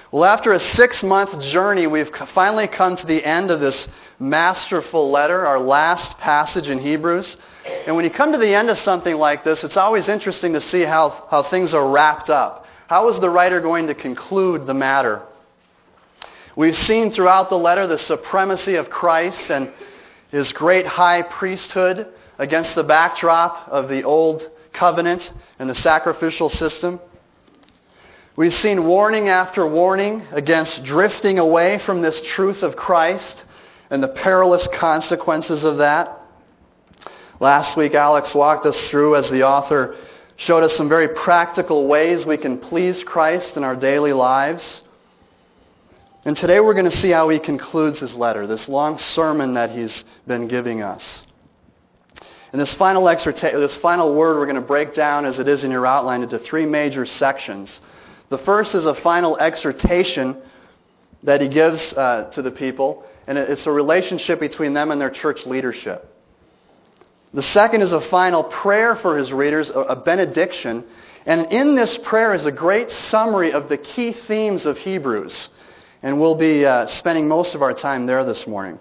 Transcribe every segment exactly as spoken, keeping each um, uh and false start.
Well, after a six-month journey, we've finally come to the end of this masterful letter, our last passage in Hebrews. And when you come to the end of something like this, it's always interesting to see how, how things are wrapped up. How is the writer going to conclude the matter? We've seen throughout the letter the supremacy of Christ and His great high priesthood against the backdrop of the old covenant and the sacrificial system. We've seen warning after warning against drifting away from this truth of Christ and the perilous consequences of that. Last week, Alex walked us through, as the author showed us, some very practical ways we can please Christ in our daily lives. And today we're going to see how he concludes his letter, this long sermon that he's been giving us. And this final exhorta- this final word we're going to break down, as it is in your outline, into three major sections. The first is a final exhortation that he gives uh, to the people, and it's a relationship between them and their church leadership. The second is a final prayer for his readers, a benediction, and in this prayer is a great summary of the key themes of Hebrews, and we'll be uh, spending most of our time there this morning.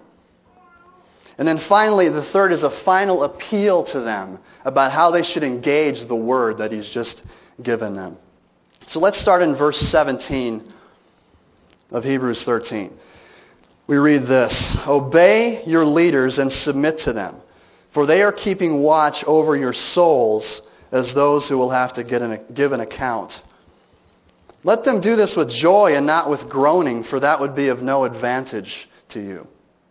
And then finally, the third is a final appeal to them about how they should engage the word that he's just given them. So let's start in verse seventeen of Hebrews thirteen. We read this: "Obey your leaders and submit to them, for they are keeping watch over your souls as those who will have to get an, give an account. Let them do this with joy and not with groaning, for that would be of no advantage to you."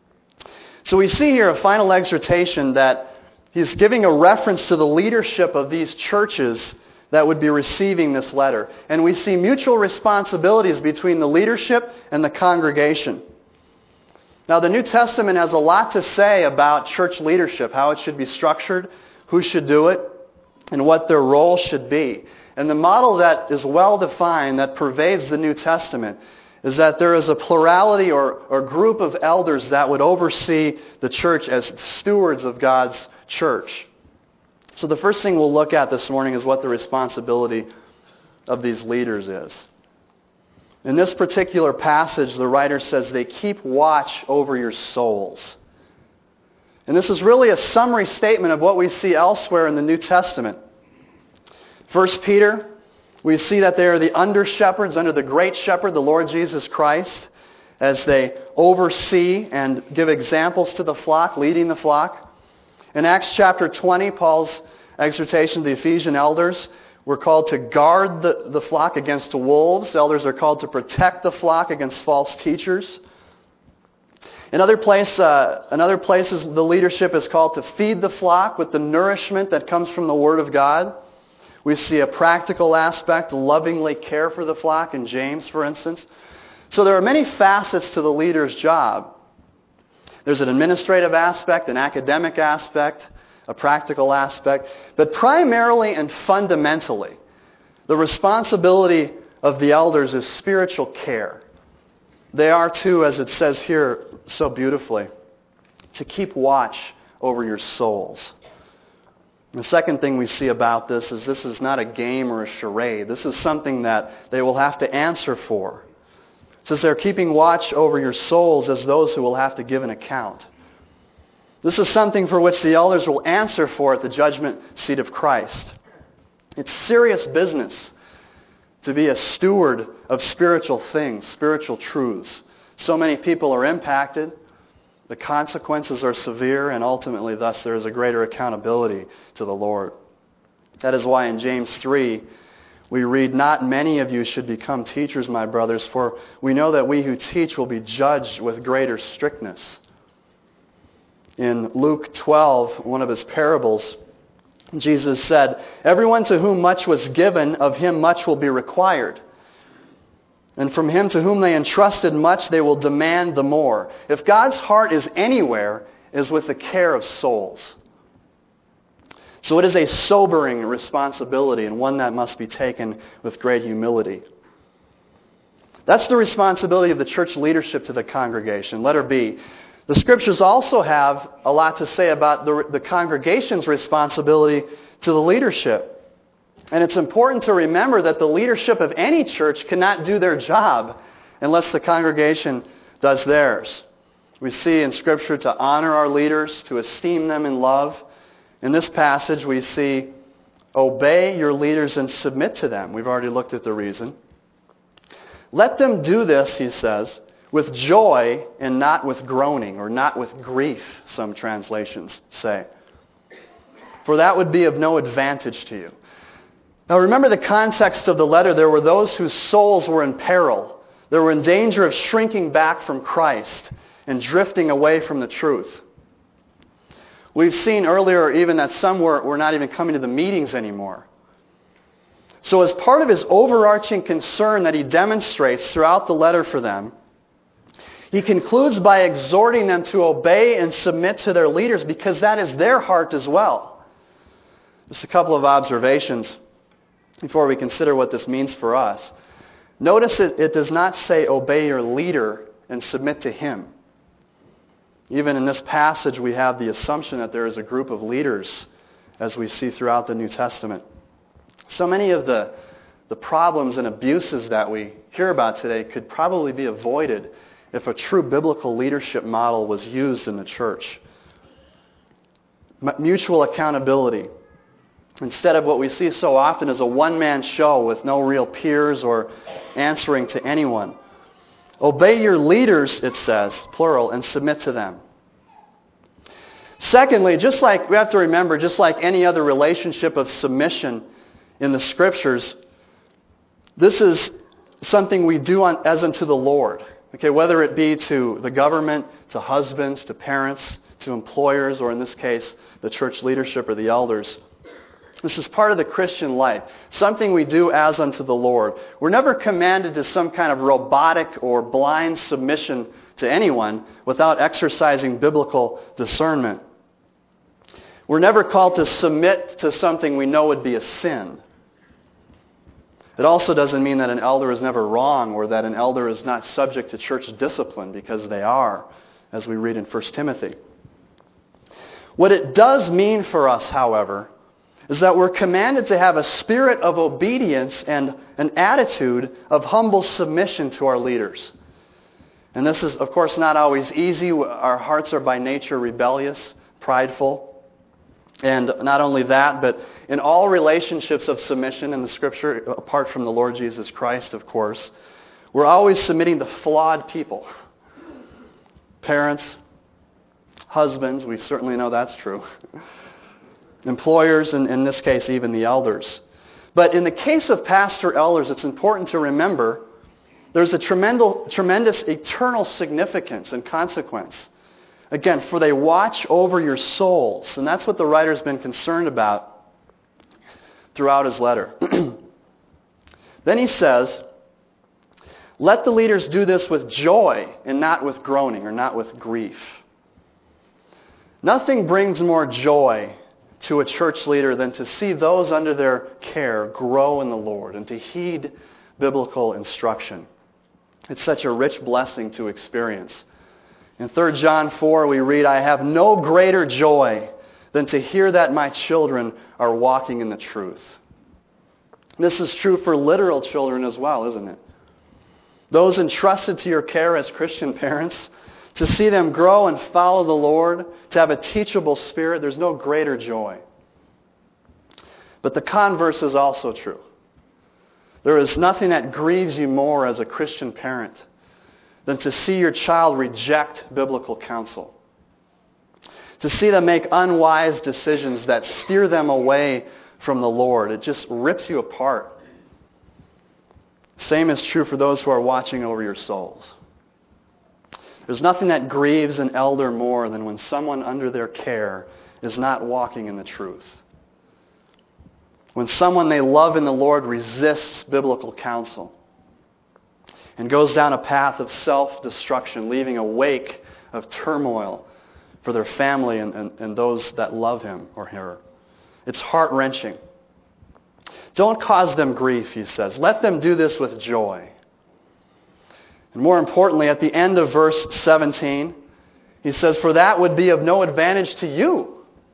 So we see here a final exhortation that he's giving a reference to the leadership of these churches that would be receiving this letter. And we see mutual responsibilities between the leadership and the congregation. Now, the New Testament has a lot to say about church leadership, how it should be structured, who should do it, and what their role should be. And the model that is well defined, that pervades the New Testament, is that there is a plurality or, or group of elders that would oversee the church as stewards of God's church. So the first thing we'll look at this morning is what the responsibility of these leaders is. In this particular passage, the writer says they keep watch over your souls. And this is really a summary statement of what we see elsewhere in the New Testament. First Peter, we see that they are the under-shepherds under the great shepherd, the Lord Jesus Christ, as they oversee and give examples to the flock, leading the flock. In Acts chapter twenty, Paul's exhortation to the Ephesian elders, we're called to guard the, the flock against wolves. Elders are called to protect the flock against false teachers. In other, place, uh, in other places, the leadership is called to feed the flock with the nourishment that comes from the Word of God. We see a practical aspect, lovingly care for the flock in James, for instance. So there are many facets to the leader's job. There's an administrative aspect, an academic aspect, a practical aspect. But primarily and fundamentally, the responsibility of the elders is spiritual care. They are too, as it says here so beautifully, to keep watch over your souls. The second thing we see about this is this is not a game or a charade. This is something that they will have to answer for. It says they're keeping watch over your souls as those who will have to give an account. This is something for which the elders will answer for at the judgment seat of Christ. It's serious business to be a steward of spiritual things, spiritual truths. So many people are impacted. The consequences are severe, and ultimately, thus, there is a greater accountability to the Lord. That is why in James three, we read, "Not many of you should become teachers, my brothers, for we know that we who teach will be judged with greater strictness." In Luke twelve, one of his parables, Jesus said, "Everyone to whom much was given, of him much will be required. And from him to whom they entrusted much, they will demand the more." If God's heart is anywhere, it is with the care of souls. So it is a sobering responsibility, and one that must be taken with great humility. That's the responsibility of the church leadership to the congregation. Letter B. The Scriptures also have a lot to say about the, the congregation's responsibility to the leadership. And it's important to remember that the leadership of any church cannot do their job unless the congregation does theirs. We see in Scripture to honor our leaders, to esteem them in love. In this passage we see, obey your leaders and submit to them. We've already looked at the reason. Let them do this, he says, with joy and not with groaning, or not with grief, some translations say. For that would be of no advantage to you. Now remember the context of the letter. There were those whose souls were in peril. They were in danger of shrinking back from Christ and drifting away from the truth. We've seen earlier even that some were, were not even coming to the meetings anymore. So as part of his overarching concern that he demonstrates throughout the letter for them, he concludes by exhorting them to obey and submit to their leaders because that is their heart as well. Just a couple of observations before we consider what this means for us. Notice it, it does not say obey your leader and submit to him. Even in this passage we have the assumption that there is a group of leaders as we see throughout the New Testament. So many of the, the problems and abuses that we hear about today could probably be avoided if a true biblical leadership model was used in the church. M- mutual accountability. Instead of what we see so often as a one-man show with no real peers or answering to anyone. Obey your leaders, it says, plural, and submit to them. Secondly, just like, we have to remember, just like any other relationship of submission in the Scriptures, this is something we do on, as unto the Lord. Okay, whether it be to the government, to husbands, to parents, to employers, or in this case, the church leadership or the elders. This is part of the Christian life, something we do as unto the Lord. We're never commanded to some kind of robotic or blind submission to anyone without exercising biblical discernment. We're never called to submit to something we know would be a sin. It also doesn't mean that an elder is never wrong or that an elder is not subject to church discipline, because they are, as we read in First Timothy. What it does mean for us, however, is that we're commanded to have a spirit of obedience and an attitude of humble submission to our leaders. And this is, of course, not always easy. Our hearts are by nature rebellious, prideful. And not only that, but in all relationships of submission in the Scripture, apart from the Lord Jesus Christ, of course, we're always submitting to flawed people. Parents, husbands, we certainly know that's true. Employers, and in this case, even the elders. But in the case of pastor elders, it's important to remember there's a tremendous, tremendous eternal significance and consequence. Again, for they watch over your souls. And that's what the writer's been concerned about throughout his letter. Then he says, let the leaders do this with joy and not with groaning or not with grief. Nothing brings more joy to a church leader than to see those under their care grow in the Lord and to heed biblical instruction. It's such a rich blessing to experience. In Third John four we read, I have no greater joy than to hear that my children are walking in the truth. This is true for literal children as well, isn't it? Those entrusted to your care as Christian parents, to see them grow and follow the Lord, to have a teachable spirit, there's no greater joy. But the converse is also true. There is nothing that grieves you more as a Christian parent than to see your child reject biblical counsel. To see them make unwise decisions that steer them away from the Lord. It just rips you apart. Same is true for those who are watching over your souls. There's nothing that grieves an elder more than when someone under their care is not walking in the truth. When someone they love in the Lord resists biblical counsel and goes down a path of self-destruction, leaving a wake of turmoil for their family and, and, and those that love him or her. It's heart-wrenching. Don't cause them grief, he says. Let them do this with joy. And more importantly, at the end of verse seventeen, he says, for that would be of no advantage to you.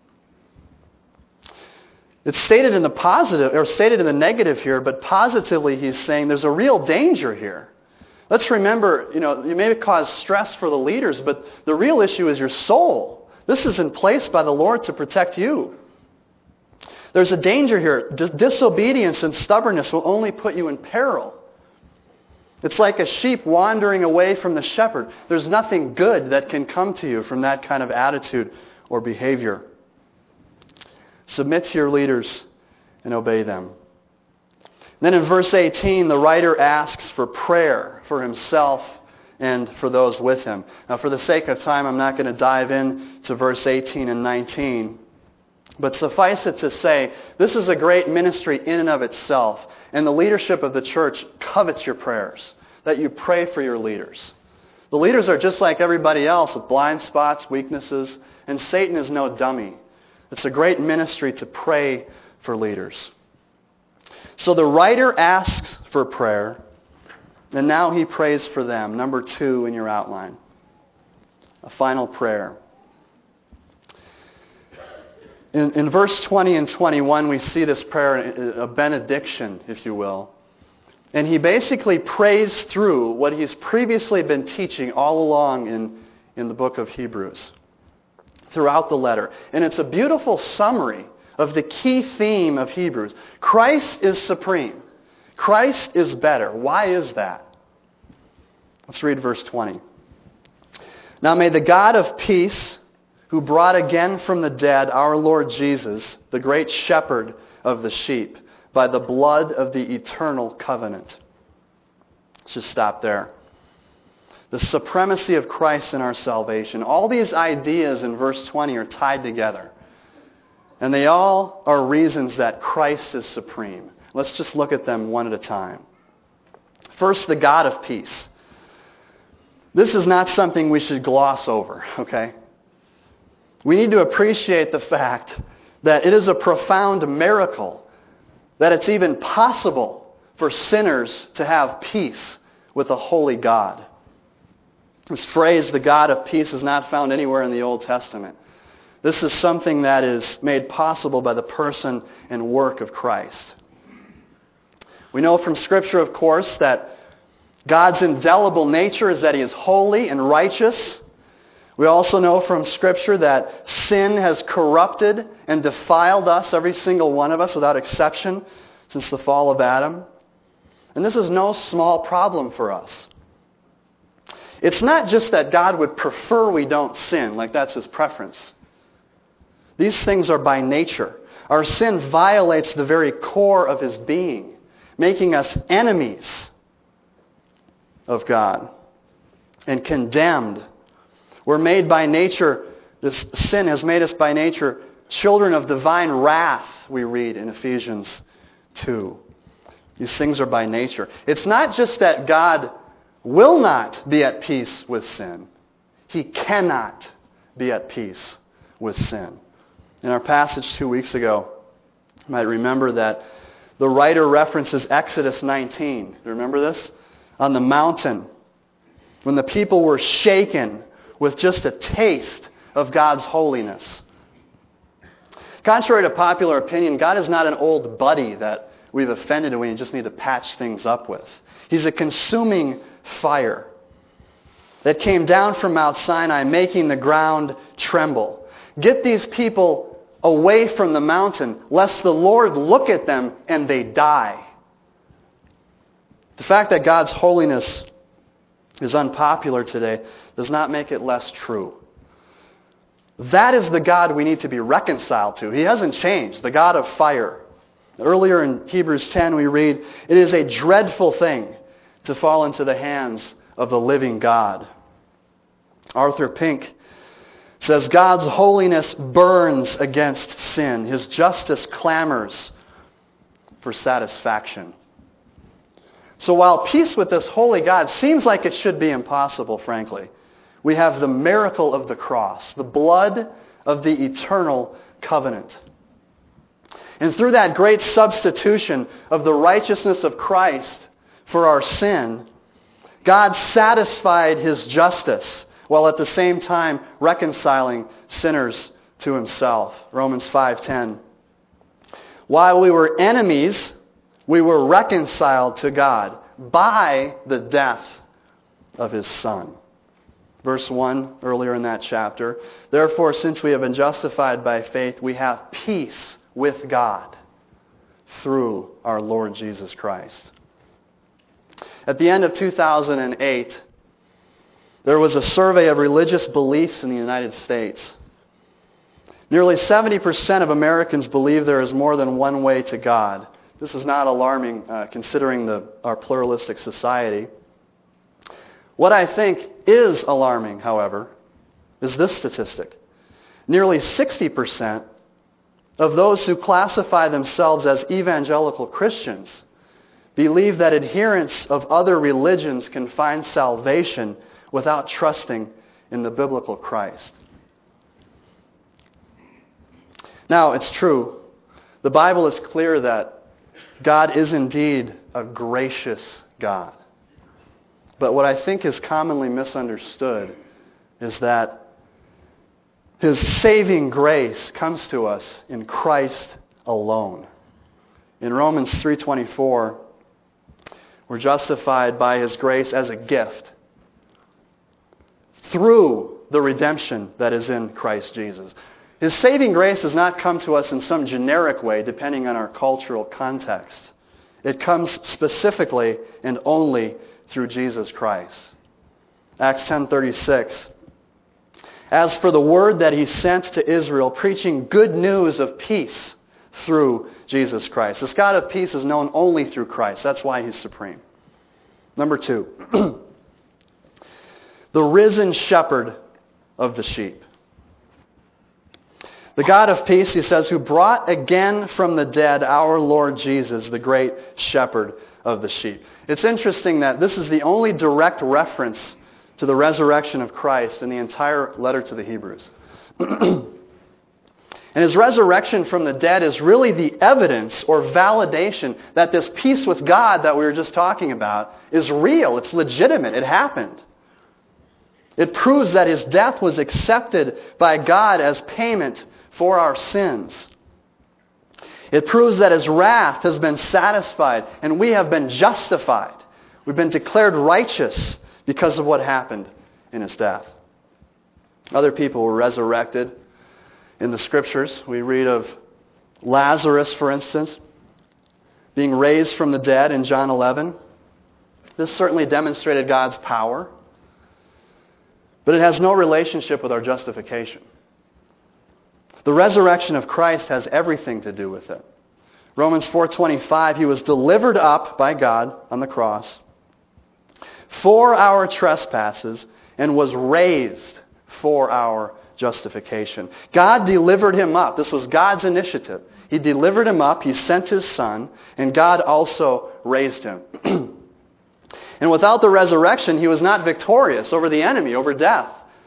It's stated in the positive, or stated in the negative here, but positively he's saying there's a real danger here. Let's remember, you know, you may cause stress for the leaders, but the real issue is your soul. This is in place by the Lord to protect you. There's a danger here. Dis- disobedience and stubbornness will only put you in peril. It's like a sheep wandering away from the shepherd. There's nothing good that can come to you from that kind of attitude or behavior. Submit to your leaders and obey them. Then in verse eighteen, the writer asks for prayer for himself and for those with him. Now, for the sake of time, I'm not going to dive into verse eighteen and nineteen. But suffice it to say, this is a great ministry in and of itself. And the leadership of the church covets your prayers, that you pray for your leaders. The leaders are just like everybody else with blind spots, weaknesses, and Satan is no dummy. It's a great ministry to pray for leaders. So the writer asks for prayer, and now he prays for them. Number two in your outline. A final prayer. In, in verse twenty and twenty-one, we see this prayer, a benediction, if you will. And he basically prays through what he's previously been teaching all along in, in the book of Hebrews, throughout the letter. And it's a beautiful summary of the key theme of Hebrews. Christ is supreme. Christ is better. Why is that? Let's read verse twenty. Now may the God of peace, who brought again from the dead our Lord Jesus, the great shepherd of the sheep, by the blood of the eternal covenant. Let's just stop there. The supremacy of Christ in our salvation. All these ideas in verse twenty are tied together. And they all are reasons that Christ is supreme. Let's just look at them one at a time. First, the God of peace. This is not something we should gloss over, okay? We need to appreciate the fact that it is a profound miracle that it's even possible for sinners to have peace with a holy God. This phrase, the God of peace, is not found anywhere in the Old Testament. This is something that is made possible by the person and work of Christ. We know from Scripture, of course, that God's indelible nature is that He is holy and righteous. We also know from Scripture that sin has corrupted and defiled us, every single one of us, without exception, since the fall of Adam. And this is no small problem for us. It's not just that God would prefer we don't sin, like that's His preference. These things are by nature. Our sin violates the very core of His being, making us enemies of God and condemned. We're made by nature, this sin has made us by nature children of divine wrath, we read in Ephesians two. These things are by nature. It's not just that God will not be at peace with sin. He cannot be at peace with sin. In our passage two weeks ago, you might remember that the writer references Exodus nineteen. Do you remember this? On the mountain, when the people were shaken with just a taste of God's holiness. Contrary to popular opinion, God is not an old buddy that we've offended and we just need to patch things up with. He's a consuming fire that came down from Mount Sinai, making the ground tremble. Get these people away from the mountain, lest the Lord look at them and they die. The fact that God's holiness is unpopular today does not make it less true. That is the God we need to be reconciled to. He hasn't changed, the God of fire. Earlier in Hebrews ten we read, "It is a dreadful thing to fall into the hands of the living God." Arthur Pink says, God's holiness burns against sin. His justice clamors for satisfaction. So while peace with this holy God seems like it should be impossible, frankly, we have the miracle of the cross, the blood of the eternal covenant. And through that great substitution of the righteousness of Christ for our sin, God satisfied His justice while at the same time reconciling sinners to Himself. Romans five ten. While we were enemies, we were reconciled to God by the death of his Son. Verse one, earlier in that chapter, therefore, since we have been justified by faith, we have peace with God through our Lord Jesus Christ. At the end of two thousand eight, there was a survey of religious beliefs in the United States. Nearly seventy percent of Americans believe there is more than one way to God. This is not alarming uh, considering the, our pluralistic society. What I think is alarming, however, is this statistic. Nearly sixty percent of those who classify themselves as evangelical Christians believe that adherents of other religions can find salvation without trusting in the biblical Christ. Now, it's true. The Bible is clear that God is indeed a gracious God. But what I think is commonly misunderstood is that His saving grace comes to us in Christ alone. In Romans three twenty-four, we're justified by His grace as a gift through the redemption that is in Christ Jesus. His saving grace does not come to us in some generic way depending on our cultural context. It comes specifically and only through Jesus Christ. Acts ten thirty-six. As for the word that He sent to Israel, preaching good news of peace through Jesus Christ. This God of peace is known only through Christ. That's why He's supreme. Number two. The risen shepherd of the sheep. The God of peace, he says, who brought again from the dead our Lord Jesus, the great shepherd of the sheep. It's interesting that this is the only direct reference to the resurrection of Christ in the entire letter to the Hebrews. And His resurrection from the dead is really the evidence or validation that this peace with God that we were just talking about is real. It's legitimate. It happened. It proves that His death was accepted by God as payment for our sins. It proves that His wrath has been satisfied and we have been justified. We've been declared righteous because of what happened in His death. Other people were resurrected in the Scriptures. We read of Lazarus, for instance, being raised from the dead in John eleven. This certainly demonstrated God's power, but it has no relationship with our justification. The resurrection of Christ has everything to do with it. Romans four twenty-five, He was delivered up by God on the cross for our trespasses and was raised for our justification. God delivered Him up. This was God's initiative. He delivered Him up. He sent His Son, and God also raised Him. And without the resurrection, He was not victorious over the enemy, over death.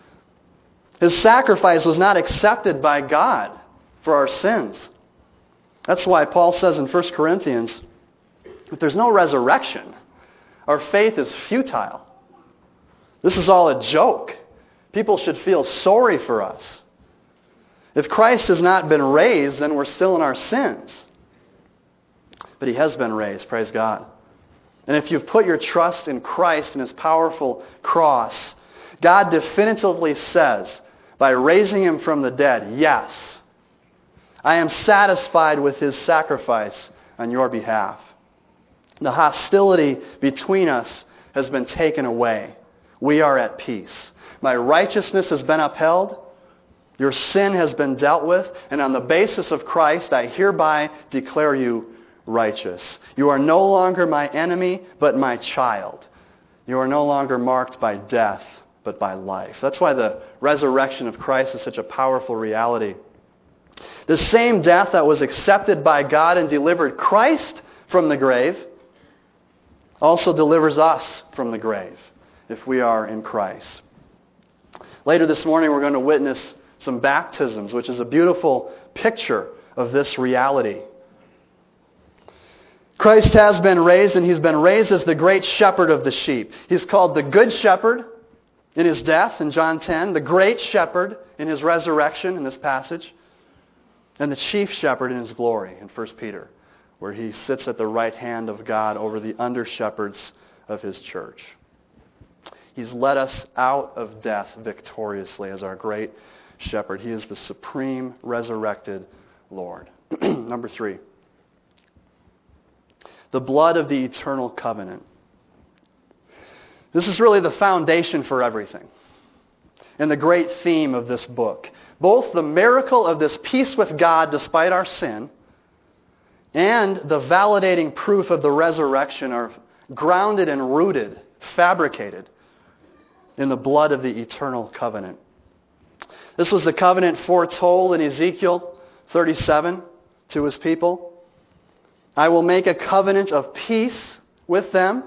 His sacrifice was not accepted by God for our sins. That's why Paul says in First Corinthians, if there's no resurrection, our faith is futile. This is all a joke. People should feel sorry for us. If Christ has not been raised, then we're still in our sins. But He has been raised, praise God. And if you've put your trust in Christ and His powerful cross, God definitively says, by raising Him from the dead, yes, I am satisfied with His sacrifice on your behalf. The hostility between us has been taken away. We are at peace. My righteousness has been upheld. Your sin has been dealt with. And on the basis of Christ, I hereby declare you righteous. You are no longer my enemy, but my child. You are no longer marked by death, but by life. That's why the resurrection of Christ is such a powerful reality. The same death that was accepted by God and delivered Christ from the grave also delivers us from the grave if we are in Christ. Later this morning we're going to witness some baptisms, which is a beautiful picture of this reality. Christ has been raised, and He's been raised as the great shepherd of the sheep. He's called the Good Shepherd in His death in John ten, the Great Shepherd in His resurrection in this passage, and the Chief Shepherd in His glory in First Peter, where He sits at the right hand of God over the under-shepherds of His church. He's led us out of death victoriously as our great shepherd. He is the supreme resurrected Lord. Number three, the blood of the eternal covenant. This is really the foundation for everything and the great theme of this book. Both the miracle of this peace with God despite our sin and the validating proof of the resurrection are grounded and rooted, fabricated in the blood of the eternal covenant. This was the covenant foretold in Ezekiel thirty-seven to his people. I will make a covenant of peace with them.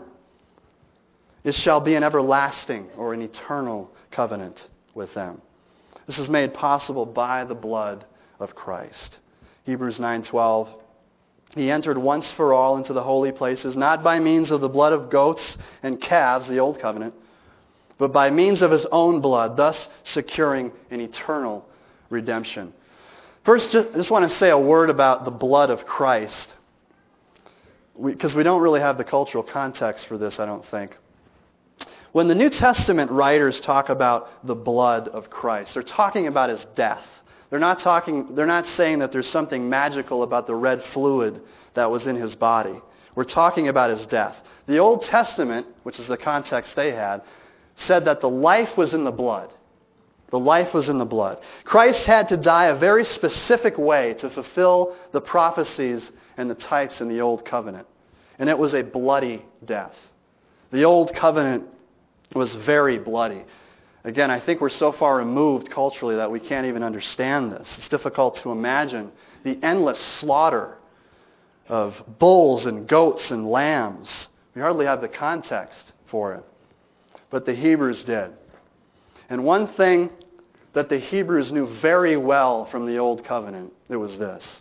It shall be an everlasting or an eternal covenant with them. This is made possible by the blood of Christ. Hebrews nine twelve. He entered once for all into the holy places, not by means of the blood of goats and calves, the old covenant, but by means of his own blood, thus securing an eternal redemption. First, I just want to say a word about the blood of Christ, because we, we don't really have the cultural context for this, I don't think. When the New Testament writers talk about the blood of Christ, they're talking about his death. They're not talking, they're not saying that there's something magical about the red fluid that was in his body. We're talking about his death. The Old Testament, which is the context they had, said that the life was in the blood. The life was in the blood. Christ had to die a very specific way to fulfill the prophecies and the types in the Old Covenant. And it was a bloody death. The Old Covenant was very bloody. Again, I think we're so far removed culturally that we can't even understand this. It's difficult to imagine the endless slaughter of bulls and goats and lambs. We hardly have the context for it. But the Hebrews did. And one thing that the Hebrews knew very well from the Old Covenant, it was this.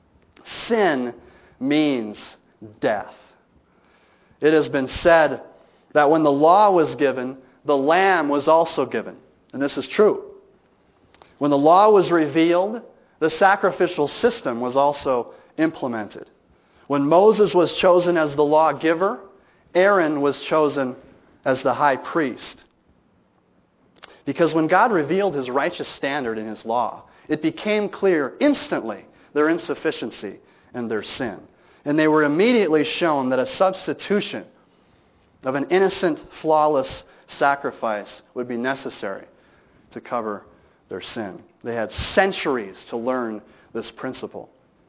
Sin means death. It has been said that when the law was given, the lamb was also given. And this is true. When the law was revealed, the sacrificial system was also implemented. When Moses was chosen as the lawgiver, Aaron was chosen as the high priest. Because when God revealed his righteous standard in his law, it became clear instantly their insufficiency and their sin. And they were immediately shown that a substitution of an innocent, flawless sacrifice would be necessary to cover their sin. They had centuries to learn this principle.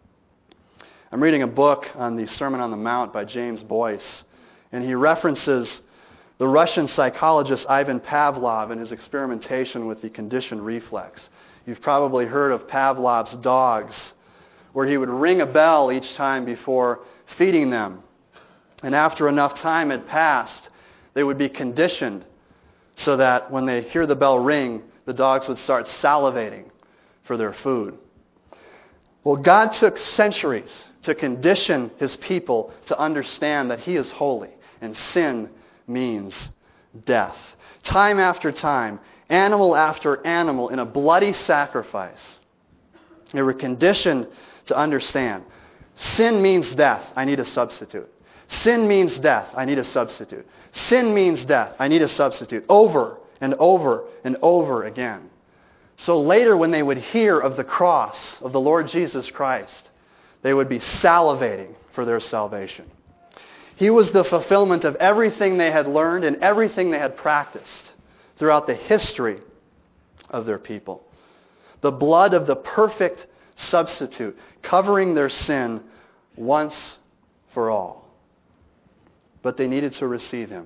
I'm reading a book on the Sermon on the Mount by James Boyce, and he references the Russian psychologist Ivan Pavlov and his experimentation with the conditioned reflex. You've probably heard of Pavlov's dogs, where he would ring a bell each time before feeding them. And after enough time had passed, they would be conditioned so that when they hear the bell ring, the dogs would start salivating for their food. Well, God took centuries to condition his people to understand that he is holy and sin means death. Time after time, animal after animal, in a bloody sacrifice, they were conditioned to understand sin means death. I need a substitute. Sin means death. I need a substitute. Sin means death. I need a substitute. Over and over and over again. So later when they would hear of the cross of the Lord Jesus Christ, they would be salivating for their salvation. He was the fulfillment of everything they had learned and everything they had practiced throughout the history of their people. The blood of the perfect substitute, covering their sin once for all. But they needed to receive him.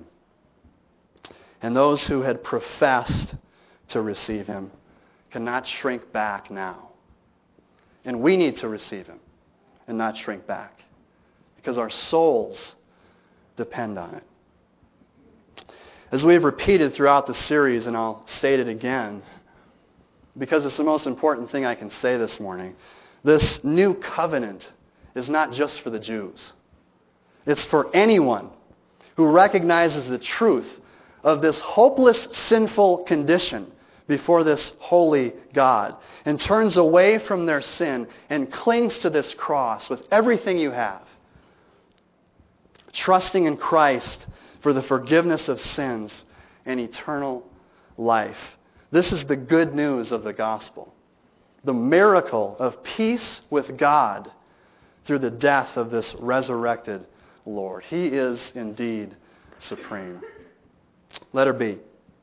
And those who had professed to receive him cannot shrink back now. And we need to receive him and not shrink back, because our souls depend on it. As we have repeated throughout the series, and I'll state it again, because it's the most important thing I can say this morning, this new covenant is not just for the Jews. It's for anyone who recognizes the truth of this hopeless, sinful condition before this holy God and turns away from their sin and clings to this cross with everything you have, trusting in Christ for the forgiveness of sins and eternal life. This is the good news of the gospel. The miracle of peace with God through the death of this resurrected Lord. He is indeed supreme. Letter B.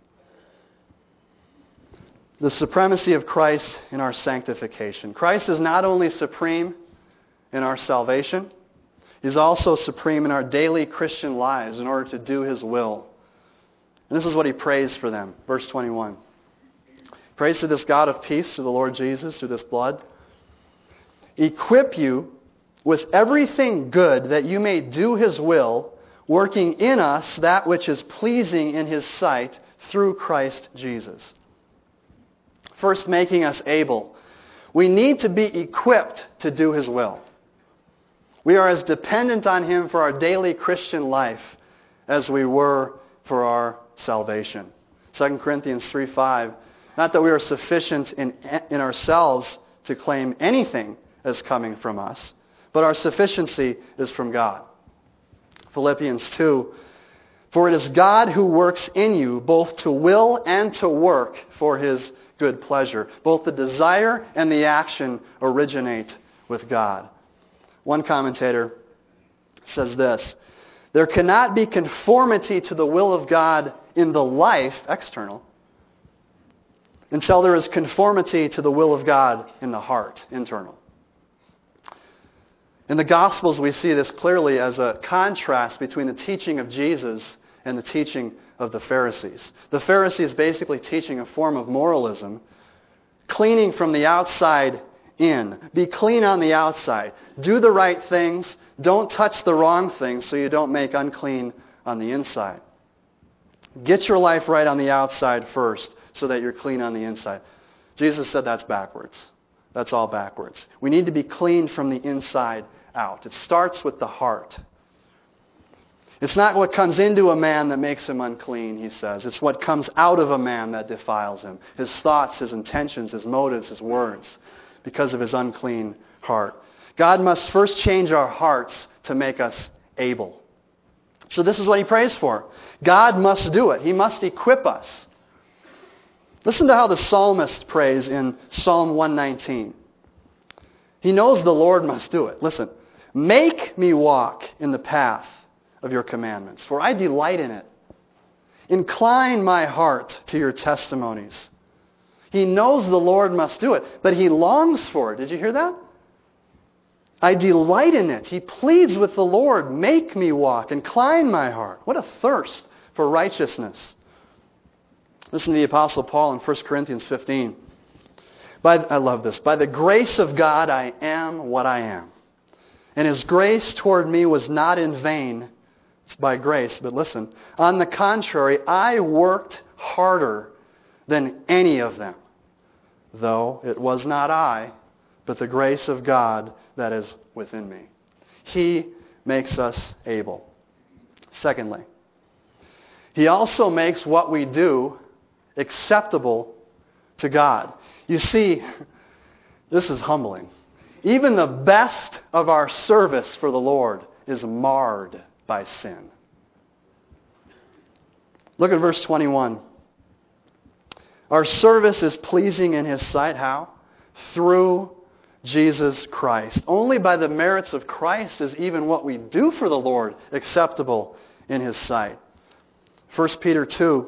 The supremacy of Christ in our sanctification. Christ is not only supreme in our salvation, He's also supreme in our daily Christian lives in order to do His will. And this is what He prays for them. Verse twenty-one. Prays to this God of peace, through the Lord Jesus, through this blood. Equip you with everything good that you may do His will, working in us that which is pleasing in His sight through Christ Jesus. First, making us able. We need to be equipped to do His will. We are as dependent on Him for our daily Christian life as we were for our salvation. Second Corinthians three five. Not that we are sufficient in, in ourselves to claim anything as coming from us, but our sufficiency is from God. Philippians two. For it is God who works in you both to will and to work for His good pleasure. Both the desire and the action originate with God. One commentator says this: there cannot be conformity to the will of God in the life, external, until there is conformity to the will of God in the heart, internal. In the Gospels, we see this clearly as a contrast between the teaching of Jesus and the teaching of the Pharisees. The Pharisees basically teaching a form of moralism, cleaning from the outside in. Be clean on the outside. Do the right things. Don't touch the wrong things so you don't make unclean on the inside. Get your life right on the outside first so that you're clean on the inside. Jesus said that's backwards. That's all backwards. We need to be clean from the inside out. It starts with the heart. It's not what comes into a man that makes him unclean, he says. It's what comes out of a man that defiles him. His thoughts, his intentions, his motives, his words, because of his unclean heart. God must first change our hearts to make us able. So this is what he prays for. God must do it. He must equip us. Listen to how the psalmist prays in Psalm one nineteen. He knows the Lord must do it. Listen. Make me walk in the path of your commandments, for I delight in it. Incline my heart to your testimonies. He knows the Lord must do it, but he longs for it. Did you hear that? I delight in it. He pleads with the Lord, make me walk, incline my heart. What a thirst for righteousness. Listen to the Apostle Paul in First Corinthians fifteen. By, I love this. By the grace of God, I am what I am. And His grace toward me was not in vain. It's by grace, but listen. On the contrary, I worked harder than any of them, though it was not I, but the grace of God that is within me. He makes us able. Secondly, He also makes what we do acceptable to God. You see, this is humbling. Even the best of our service for the Lord is marred by sin. Look at verse twenty-one. Our service is pleasing in His sight. How? Through Jesus Christ. Only by the merits of Christ is even what we do for the Lord acceptable in His sight. First Peter two.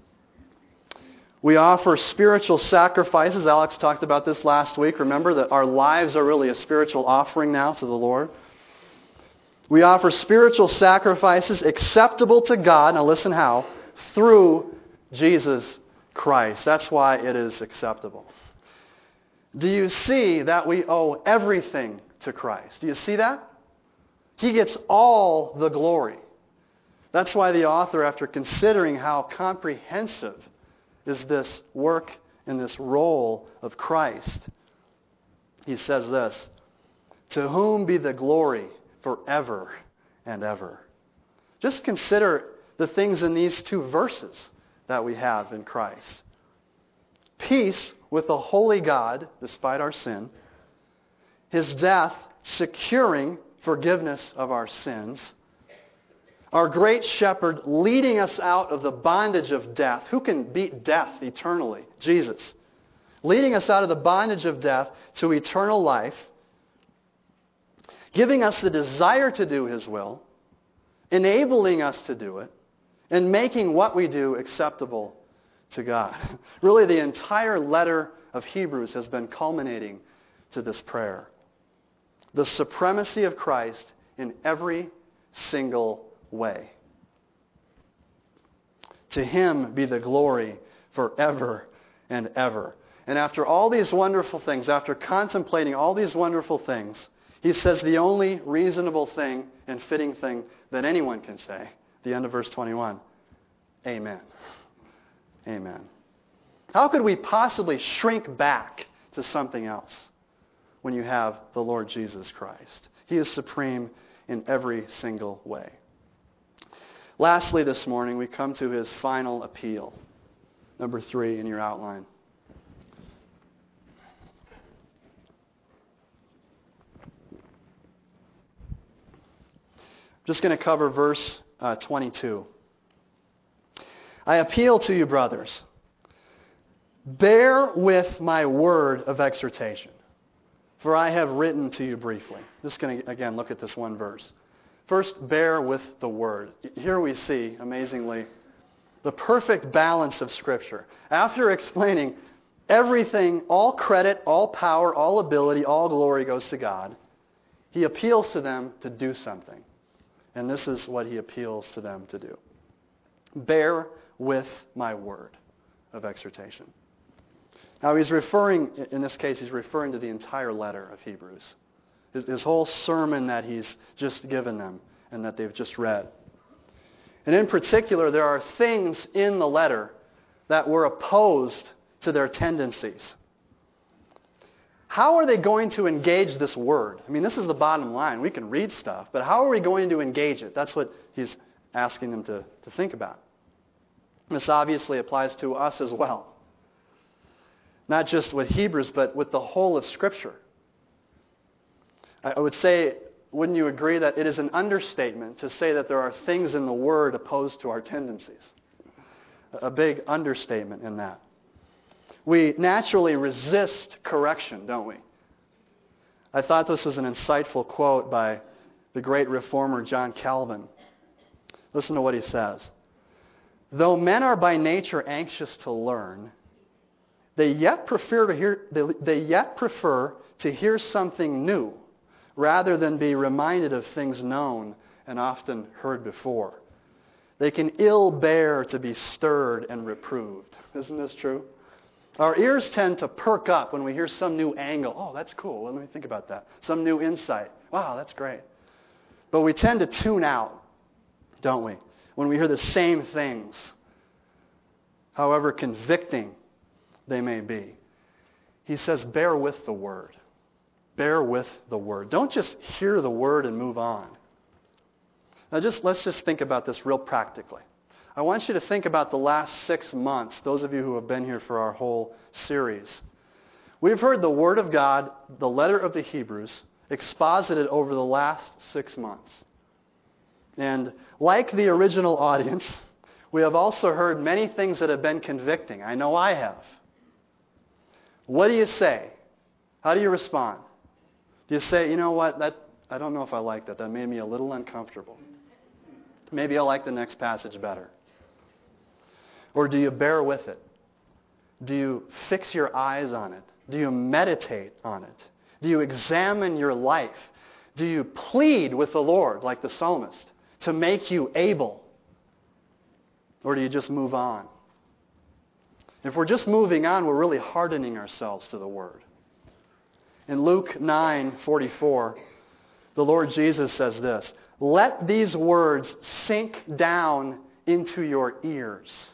We offer spiritual sacrifices. Alex talked about this last week. Remember that our lives are really a spiritual offering now to the Lord. We offer spiritual sacrifices acceptable to God. Now listen how. Through Jesus Christ. That's why it is acceptable. Do you see that we owe everything to Christ? Do you see that? He gets all the glory. That's why the author, after considering how comprehensive is this work and this role of Christ, he says this: to whom be the glory forever and ever. Just consider the things in these two verses that we have in Christ. Peace with the holy God, despite our sin. His death securing forgiveness of our sins. Our great shepherd leading us out of the bondage of death. Who can beat death eternally? Jesus. Leading us out of the bondage of death to eternal life, giving us the desire to do His will, enabling us to do it, and making what we do acceptable to God. Really, the entire letter of Hebrews has been culminating to this prayer. The supremacy of Christ in every single way. To Him be the glory forever and ever. And after all these wonderful things, after contemplating all these wonderful things, he says the only reasonable thing and fitting thing that anyone can say, the end of verse twenty-one, Amen. Amen. How could we possibly shrink back to something else when you have the Lord Jesus Christ? He is supreme in every single way. Lastly, this morning, we come to his final appeal. Number three in your outline. I'm just going to cover verse uh, twenty-two. I appeal to you, brothers, bear with my word of exhortation, for I have written to you briefly. Just going to, again, look at this one verse. First, bear with the word. Here we see, amazingly, the perfect balance of Scripture. After explaining everything, all credit, all power, all ability, all glory goes to God, he appeals to them to do something. And this is what he appeals to them to do. Bear with my word of exhortation. Now he's referring, in this case, he's referring to the entire letter of Hebrews. His, his whole sermon that he's just given them and that they've just read. And in particular, there are things in the letter that were opposed to their tendencies. How are they going to engage this word? I mean, this is the bottom line. We can read stuff, but how are we going to engage it? That's what he's asking them to, to think about. This obviously applies to us as well. Not just with Hebrews, but with the whole of Scripture. I would say, wouldn't you agree that it is an understatement to say that there are things in the Word opposed to our tendencies? A big understatement in that. We naturally resist correction, don't we? I thought this was an insightful quote by the great reformer John Calvin. Listen to what he says. Though men are by nature anxious to learn, they yet prefer to hear, they, they yet prefer to hear something new rather than be reminded of things known and often heard before. They can ill bear to be stirred and reproved. Isn't this true? Our ears tend to perk up when we hear some new angle. Oh, that's cool. Let me think about that. Some new insight. Wow, that's great. But we tend to tune out, don't we? When we hear the same things, however convicting they may be. He says, bear with the word. Bear with the word. Don't just hear the word and move on. Now just let's just think about this real practically. I want you to think about the last six months, those of you who have been here for our whole series. We've heard the Word of God, the letter of the Hebrews, exposited over the last six months. And like the original audience, we have also heard many things that have been convicting. I know I have. What do you say? How do you respond? Do you say, you know what, that I don't know if I like that. That made me a little uncomfortable. Maybe I like the next passage better. Or do you bear with it? Do you fix your eyes on it? Do you meditate on it? Do you examine your life? Do you plead with the Lord, like the psalmist, to make you able? Or do you just move on? If we're just moving on, we're really hardening ourselves to the Word. In Luke nine forty-four, the Lord Jesus says this, let these words sink down into your ears.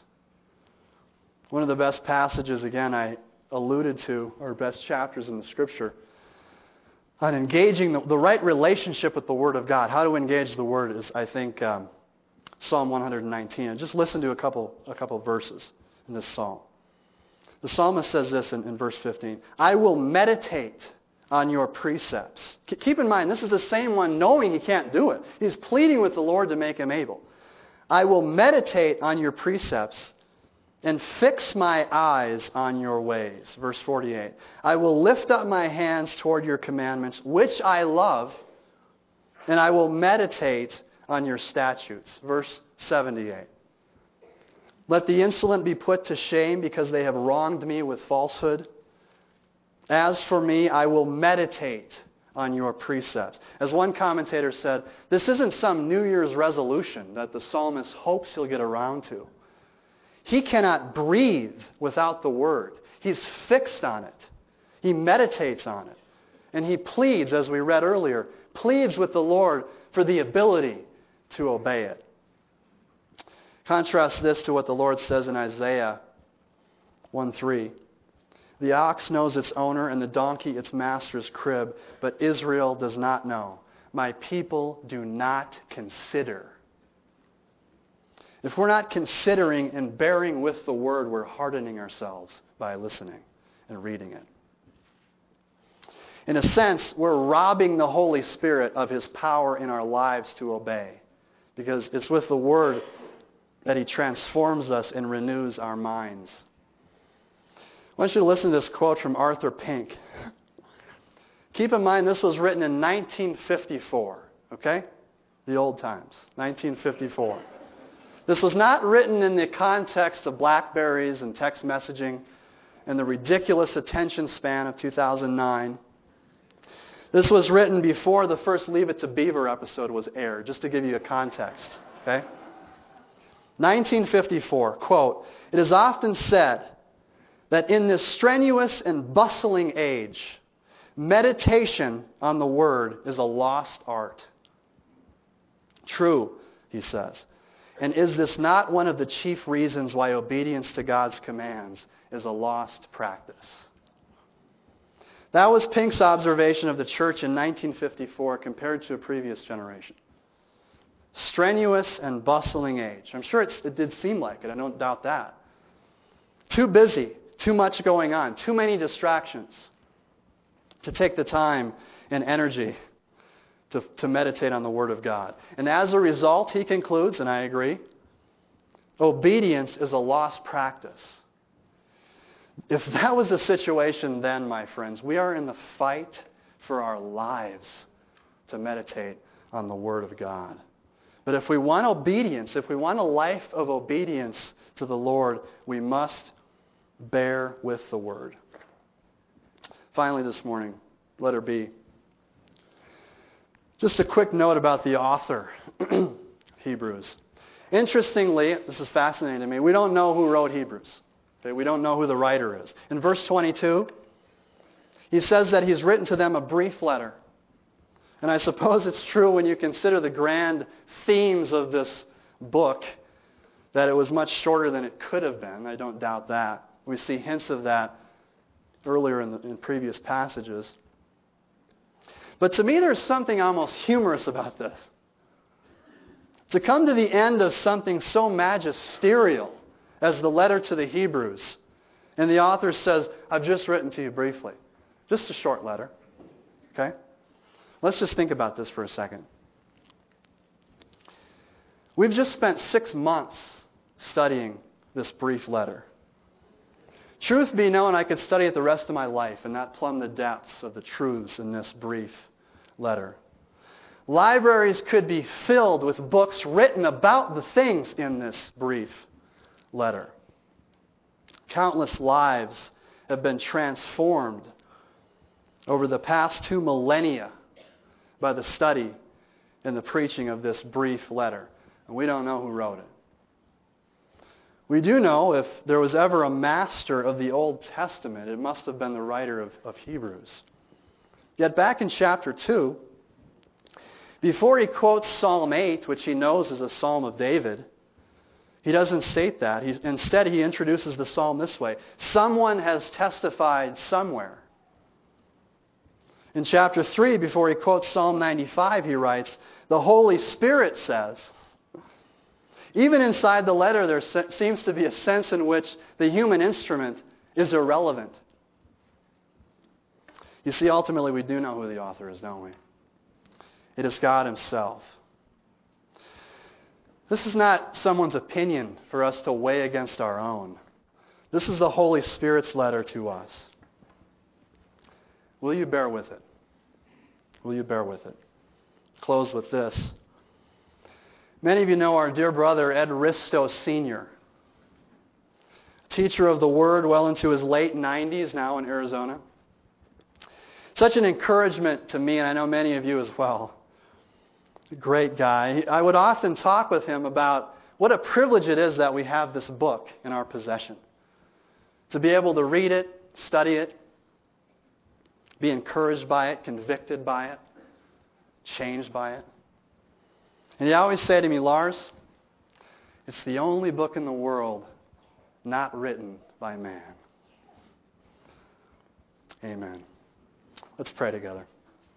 One of the best passages, again, I alluded to, or best chapters in the Scripture, on engaging the, the right relationship with the Word of God. How to engage the Word is, I think, um, Psalm one nineteen. And just listen to a couple, a couple verses in this psalm. The psalmist says this in, in verse fifteen. I will meditate on your precepts. Keep in mind, this is the same one knowing he can't do it. He's pleading with the Lord to make him able. I will meditate on your precepts and fix my eyes on your ways. Verse forty-eight. I will lift up my hands toward your commandments, which I love, and I will meditate on your statutes. Verse seventy-eight. Let the insolent be put to shame because they have wronged me with falsehood. As for me, I will meditate on your precepts. As one commentator said, this isn't some New Year's resolution that the psalmist hopes he'll get around to. He cannot breathe without the word. He's fixed on it. He meditates on it. And he pleads, as we read earlier, pleads with the Lord for the ability to obey it. Contrast this to what the Lord says in Isaiah one three. The ox knows its owner and the donkey its master's crib, but Israel does not know. My people do not consider. If we're not considering and bearing with the word, we're hardening ourselves by listening and reading it. In a sense, we're robbing the Holy Spirit of his power in our lives to obey, because it's with the word that he transforms us and renews our minds. I want you to listen to this quote from Arthur Pink. Keep in mind this was written in nineteen fifty-four, okay? The old times, nineteen fifty-four. This was not written in the context of BlackBerries and text messaging and the ridiculous attention span of two thousand nine. This was written before the first Leave It to Beaver episode was aired, just to give you a context, okay? nineteen fifty-four, quote, it is often said that in this strenuous and bustling age, meditation on the Word is a lost art. True, he says. And is this not one of the chief reasons why obedience to God's commands is a lost practice? That was Pink's observation of the church in nineteen fifty-four compared to a previous generation. Strenuous and bustling age. I'm sure it's, it did seem like it. I don't doubt that. Too busy. Too much going on. Too many distractions to take the time and energy to, to meditate on the Word of God. And as a result, he concludes, and I agree, obedience is a lost practice. If that was the situation then, my friends, we are in the fight for our lives to meditate on the Word of God. But if we want obedience, if we want a life of obedience to the Lord, we must bear with the Word. Finally this morning, letter B. Just a quick note about the author, Hebrews. Interestingly, this is fascinating to me, we don't know who wrote Hebrews. Okay, we don't know who the writer is. In verse twenty-two, he says that he's written to them a brief letter. And I suppose it's true when you consider the grand themes of this book that it was much shorter than it could have been. I don't doubt that. We see hints of that earlier in, the, in previous passages. But to me, there's something almost humorous about this. To come to the end of something so magisterial as the letter to the Hebrews, and the author says, I've just written to you briefly. Just a short letter. Okay? Let's just think about this for a second. We've just spent six months studying this brief letter. Truth be known, I could study it the rest of my life and not plumb the depths of the truths in this brief letter. Libraries could be filled with books written about the things in this brief letter. Countless lives have been transformed over the past two millennia by the study and the preaching of this brief letter. And we don't know who wrote it. We do know if there was ever a master of the Old Testament, it must have been the writer of, of Hebrews. Yet back in chapter two, before he quotes Psalm eight, which he knows is a psalm of David, he doesn't state that. He's, instead, he introduces the psalm this way. Someone has testified somewhere. In chapter three, before he quotes Psalm ninety-five, he writes, the Holy Spirit says. Even inside the letter, there seems to be a sense in which the human instrument is irrelevant. You see, ultimately, we do know who the author is, don't we? It is God himself. This is not someone's opinion for us to weigh against our own. This is the Holy Spirit's letter to us. Will you bear with it? Will you bear with it? Close with this. Many of you know our dear brother, Ed Risto Senior Teacher of the Word well into his late nineties, now in Arizona. Such an encouragement to me, and I know many of you as well. A great guy. I would often talk with him about what a privilege it is that we have this book in our possession. To be able to read it, study it, be encouraged by it, convicted by it, changed by it. And he always say to me, Lars, it's the only book in the world not written by man. Amen. Let's pray together.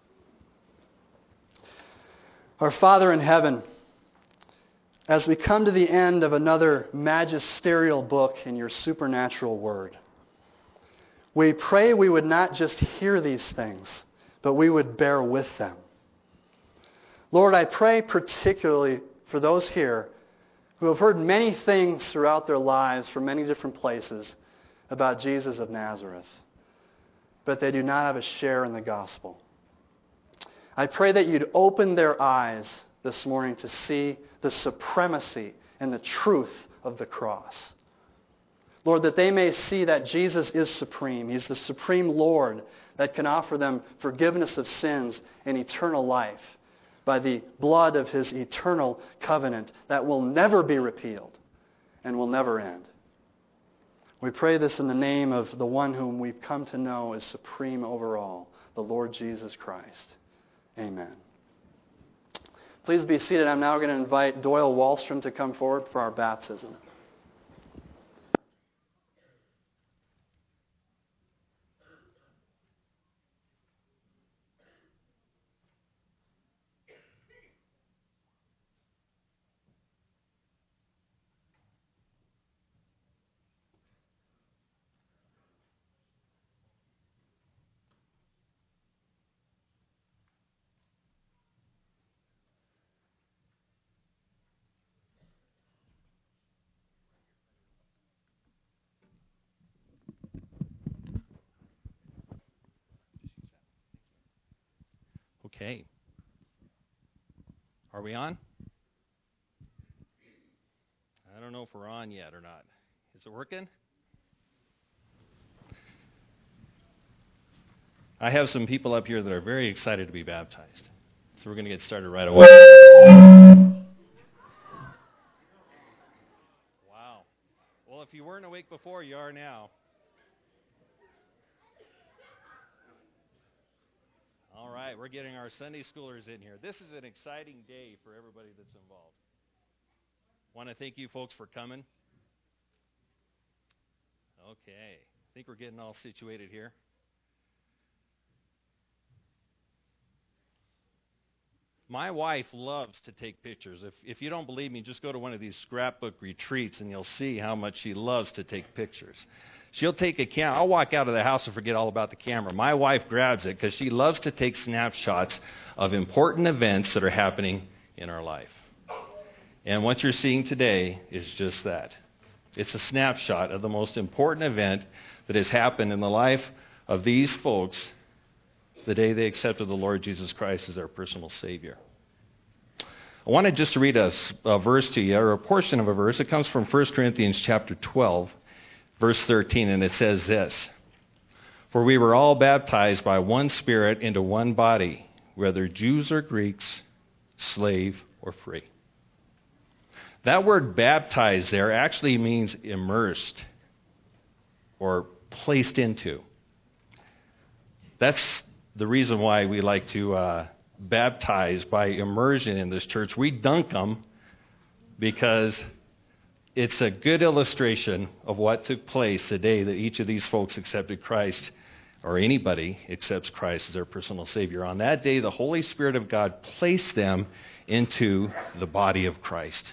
Our Father in heaven, as we come to the end of another magisterial book in your supernatural word, we pray we would not just hear these things, but we would bear with them. Lord, I pray particularly for those here who have heard many things throughout their lives from many different places about Jesus of Nazareth, but they do not have a share in the gospel. I pray that you'd open their eyes this morning to see the supremacy and the truth of the cross. Lord, that they may see that Jesus is supreme. He's the supreme Lord that can offer them forgiveness of sins and eternal life by the blood of his eternal covenant that will never be repealed and will never end. We pray this in the name of the one whom we've come to know as supreme over all, the Lord Jesus Christ. Amen. Please be seated. I'm now going to invite Doyle Wallstrom to come forward for our baptism. Okay. Are we on? I don't know if we're on yet or not. Is it working? I have some people up here that are very excited to be baptized. So we're going to get started right away. Wow. Well, if you weren't awake before, you are now. All right, we're getting our Sunday schoolers in here. This is an exciting day for everybody that's involved. Want to thank you folks for coming. Okay, I think we're getting all situated here. My wife loves to take pictures. If if you don't believe me, just go to one of these scrapbook retreats and you'll see how much she loves to take pictures. She'll take a camera. I'll walk out of the house and forget all about the camera. My wife grabs it because she loves to take snapshots of important events that are happening in our life. And what you're seeing today is just that. It's a snapshot of the most important event that has happened in the life of these folks the day they accepted the Lord Jesus Christ as their personal Savior. I wanted just to read a, a verse to you, or a portion of a verse. It comes from First Corinthians chapter twelve, verse thirteen, and it says this: For we were all baptized by one Spirit into one body, whether Jews or Greeks, slave or free. That word baptized there actually means immersed or placed into. That's the reason why we like to uh, baptize by immersion in this church. We dunk them because it's a good illustration of what took place the day that each of these folks accepted Christ, or anybody accepts Christ as their personal Savior. On that day, the Holy Spirit of God placed them into the body of Christ,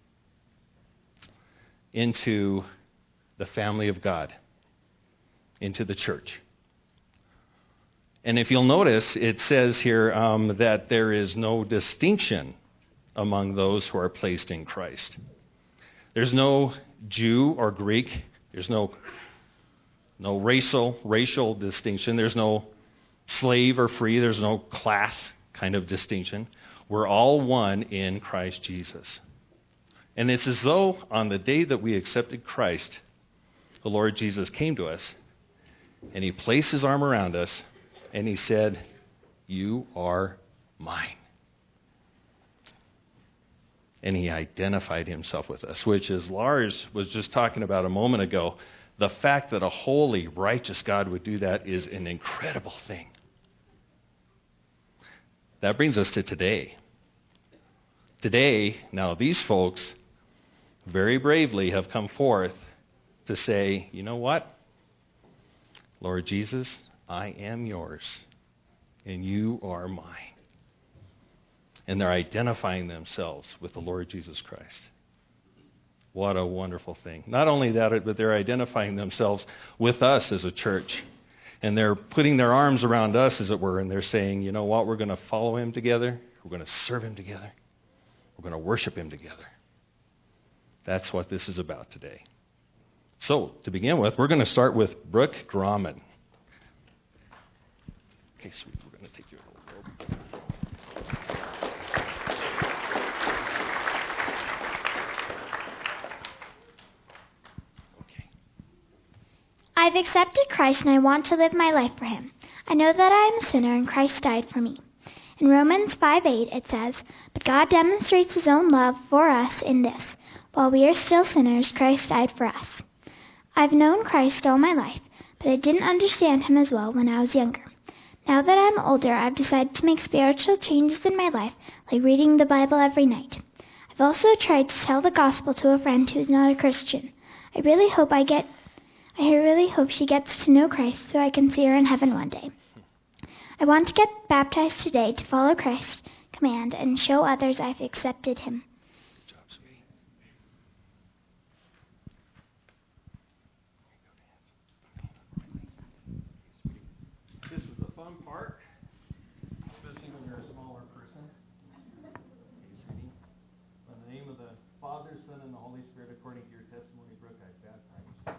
into the family of God, into the church. And if you'll notice, it says here um, that there is no distinction among those who are placed in Christ. There's no Jew or Greek. There's no no racial racial distinction. There's no slave or free. There's no class kind of distinction. We're all one in Christ Jesus. And it's as though on the day that we accepted Christ, the Lord Jesus came to us and he placed his arm around us and he said, "You are mine." And he identified himself with us, which, as Lars was just talking about a moment ago, the fact that a holy, righteous God would do that is an incredible thing. That brings us to today. Today, now these folks very bravely have come forth to say, "You know what? Lord Jesus, I am yours, and you are mine." And they're identifying themselves with the Lord Jesus Christ. What a wonderful thing. Not only that, but they're identifying themselves with us as a church. And they're putting their arms around us, as it were, and they're saying, "You know what? We're going to follow him together. We're going to serve him together. We're going to worship him together." That's what this is about today. So, to begin with, we're going to start with Brooke Grauman. Okay, sweet. We're going to take you a little robe. Okay. I've accepted Christ and I want to live my life for him. I know that I am a sinner and Christ died for me. In Romans five eight it says, "But God demonstrates his own love for us in this: while we are still sinners, Christ died for us." I've known Christ all my life, but I didn't understand him as well when I was younger. Now that I'm older, I've decided to make spiritual changes in my life, like reading the Bible every night. I've also tried to tell the gospel to a friend who's not a Christian. I really hope I get I really hope she gets to know Christ so I can see her in heaven one day. I want to get baptized today to follow Christ's command and show others I've accepted him. Good job, sweetie. This is the fun part, especially when you're a smaller person. Okay, sweetie. In the name of the Father, Son, and the Holy Spirit, according to your testimony, Brooke, I baptize you.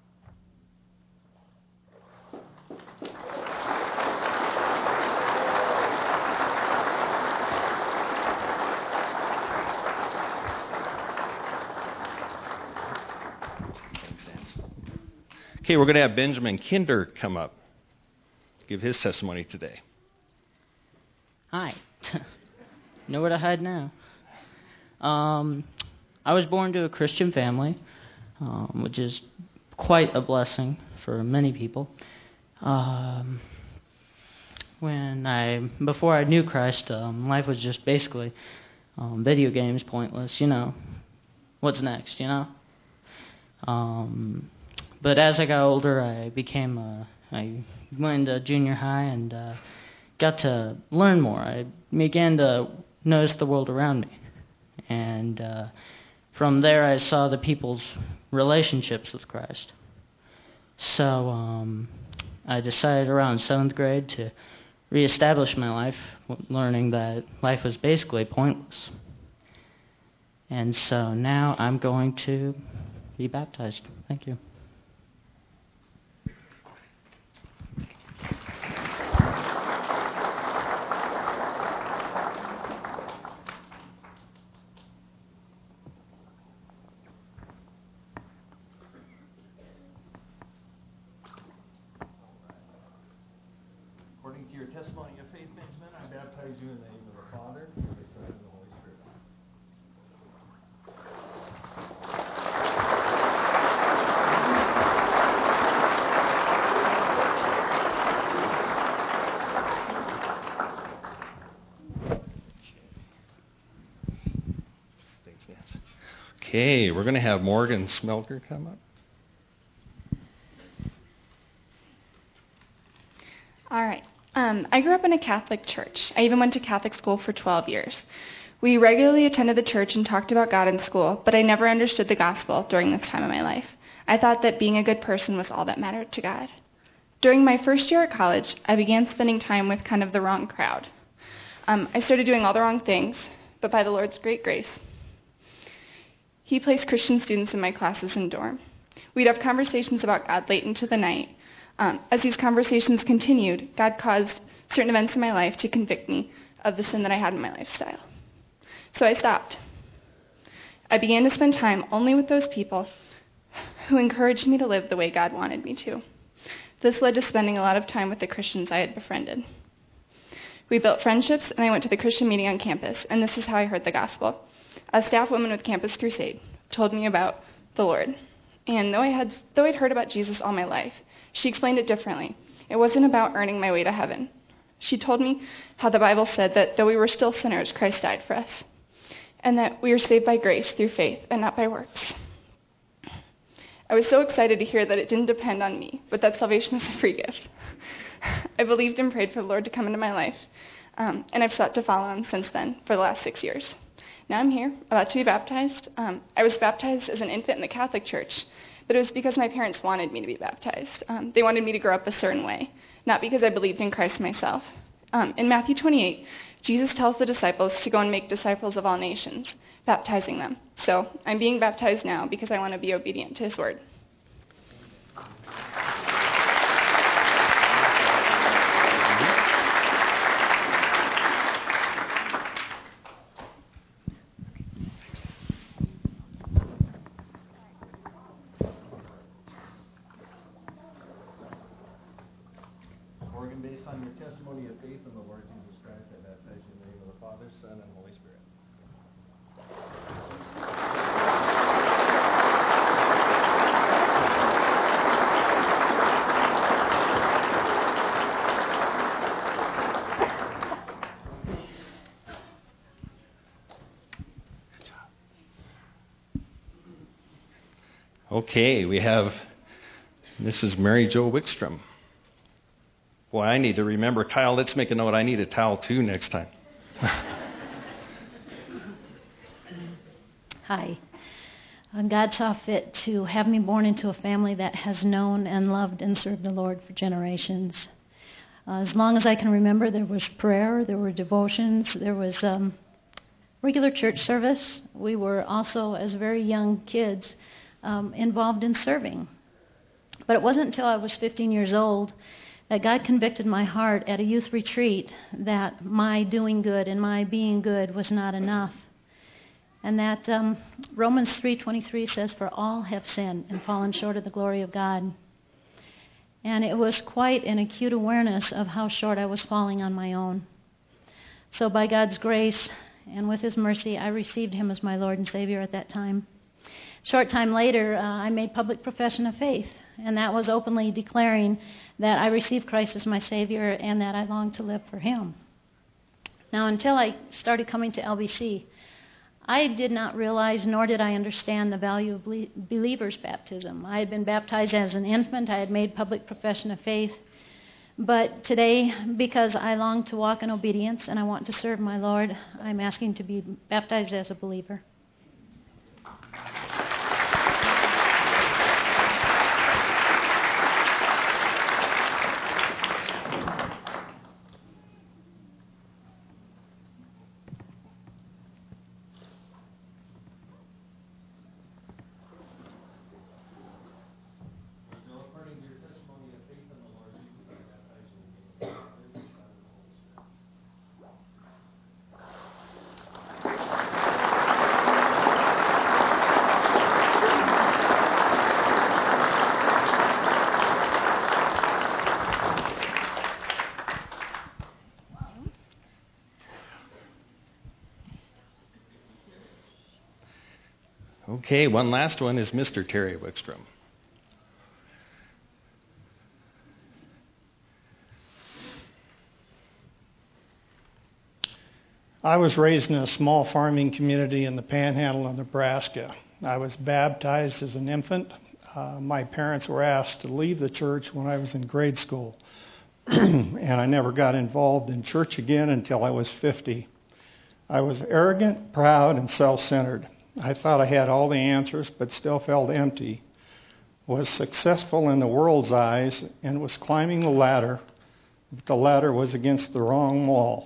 Okay, we're going to have Benjamin Kinder come up, give his testimony today. Hi. Nowhere to hide now. Um, I was born to a Christian family, um, which is quite a blessing for many people. Um, when I, before I knew Christ, um, life was just basically um, video games, pointless. You know, what's next? You know. Um, But as I got older, I became, uh, I went into junior high and uh, got to learn more. I began to notice the world around me. And uh, from there, I saw the people's relationships with Christ. So um, I decided around seventh grade to reestablish my life, learning that life was basically pointless. And so now I'm going to be baptized. Thank you. According to your testimony of faith, Benjamin, I baptize you in the name of the Father, the Son, and the Holy Spirit. Thanks, Nance. Okay, we're going to have Morgan Smelker come up. All right. Um, I grew up in a Catholic church. I even went to Catholic school for twelve years. We regularly attended the church and talked about God in school, but I never understood the gospel during this time of my life. I thought that being a good person was all that mattered to God. During my first year at college, I began spending time with kind of the wrong crowd. Um, I started doing all the wrong things, but by the Lord's great grace, He placed Christian students in my classes and dorm. We'd have conversations about God late into the night. Um, as these conversations continued, God caused certain events in my life to convict me of the sin that I had in my lifestyle. So I stopped. I began to spend time only with those people who encouraged me to live the way God wanted me to. This led to spending a lot of time with the Christians I had befriended. We built friendships, and I went to the Christian meeting on campus, and this is how I heard the gospel. A staff woman with Campus Crusade told me about the Lord. And though I had, though I'd heard about Jesus all my life, she explained it differently. It wasn't about earning my way to heaven. She told me how the Bible said that though we were still sinners, Christ died for us, and that we are saved by grace through faith and not by works. I was so excited to hear that it didn't depend on me, but that salvation is a free gift. I believed and prayed for the Lord to come into my life, um, and I've sought to follow Him since then for the last six years. Now I'm here, about to be baptized. Um, I was baptized as an infant in the Catholic Church, but it was because my parents wanted me to be baptized. Um, they wanted me to grow up a certain way, not because I believed in Christ myself. Um, in Matthew twenty-eight, Jesus tells the disciples to go and make disciples of all nations, baptizing them. So I'm being baptized now because I want to be obedient to His word. Morgan, based on your testimony of faith in the Lord Jesus Christ, I baptize you in the name of the Father, Son, and Holy Spirit. Okay, we have Missus Mary Jo Wickstrom. Boy, I need to remember. Kyle, let's make a note. I need a towel too next time. Hi. Uh, God saw fit to have me born into a family that has known and loved and served the Lord for generations. Uh, as long as I can remember, there was prayer, there were devotions, there was um, regular church service. We were also, as very young kids, um, involved in serving. But it wasn't until I was fifteen years old that God convicted my heart at a youth retreat that my doing good and my being good was not enough. And that um, Romans three twenty-three says, "For all have sinned and fallen short of the glory of God." And it was quite an acute awareness of how short I was falling on my own. So by God's grace and with His mercy, I received Him as my Lord and Savior at that time. Short time later, uh, I made public profession of faith, and that was openly declaring that I received Christ as my Savior and that I longed to live for Him. Now, until I started coming to L B C, I did not realize nor did I understand the value of believer's baptism. I had been baptized as an infant. I had made public profession of faith. But today, because I long to walk in obedience and I want to serve my Lord, I'm asking to be baptized as a believer. Okay, one last one is Mister Terry Wickstrom. I was raised in a small farming community in the panhandle of Nebraska. I was baptized as an infant. Uh, my parents were asked to leave the church when I was in grade school, and I never got involved in church again until I was fifty. I was arrogant, proud, and self-centered. I thought I had all the answers, but still felt empty. was successful in the world's eyes and was climbing the ladder, but the ladder was against the wrong wall.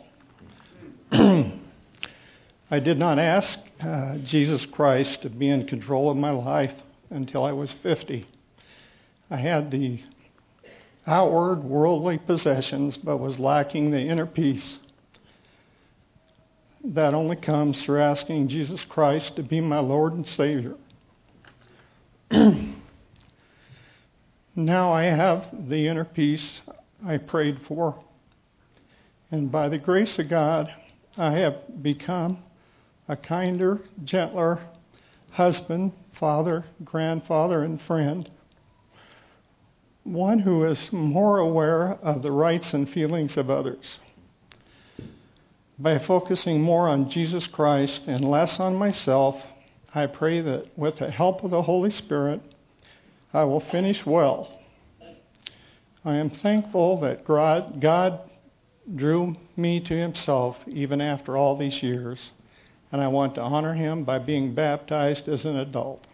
I did not ask uh, Jesus Christ to be in control of my life until I was fifty. I had the outward worldly possessions, but was lacking the inner peace. That only comes through asking Jesus Christ to be my Lord and Savior. Now I have the inner peace I prayed for. And by the grace of God, I have become a kinder, gentler husband, father, grandfather, and friend. One who is more aware of the rights and feelings of others. By focusing more on Jesus Christ and less on myself, I pray that with the help of the Holy Spirit, I will finish well. I am thankful that God, God drew me to himself even after all these years, and I want to honor him by being baptized as an adult.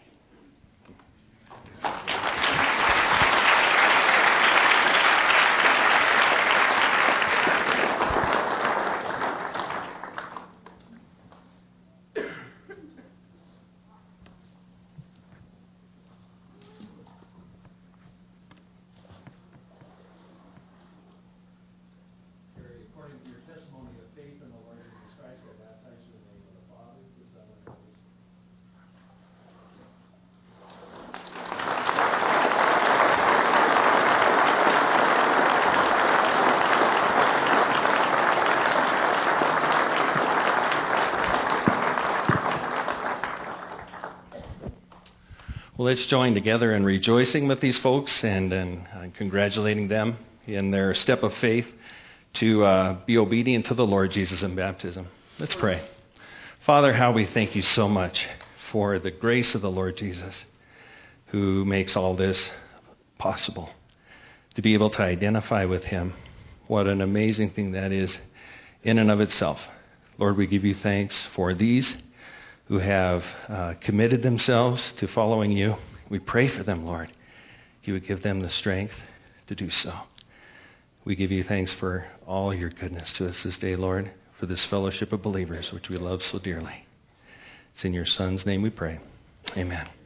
Well, let's join together in rejoicing with these folks and, and uh, congratulating them in their step of faith to uh, be obedient to the Lord Jesus in baptism. Let's pray. Father, how we thank you so much for the grace of the Lord Jesus, who makes all this possible, to be able to identify with him. What an amazing thing that is in and of itself. Lord, we give you thanks for these who have uh, committed themselves to following you. We pray for them, Lord. You would give them the strength to do so. We give you thanks for all your goodness to us this day, Lord, for this fellowship of believers, which we love so dearly. It's in your Son's name we pray. Amen.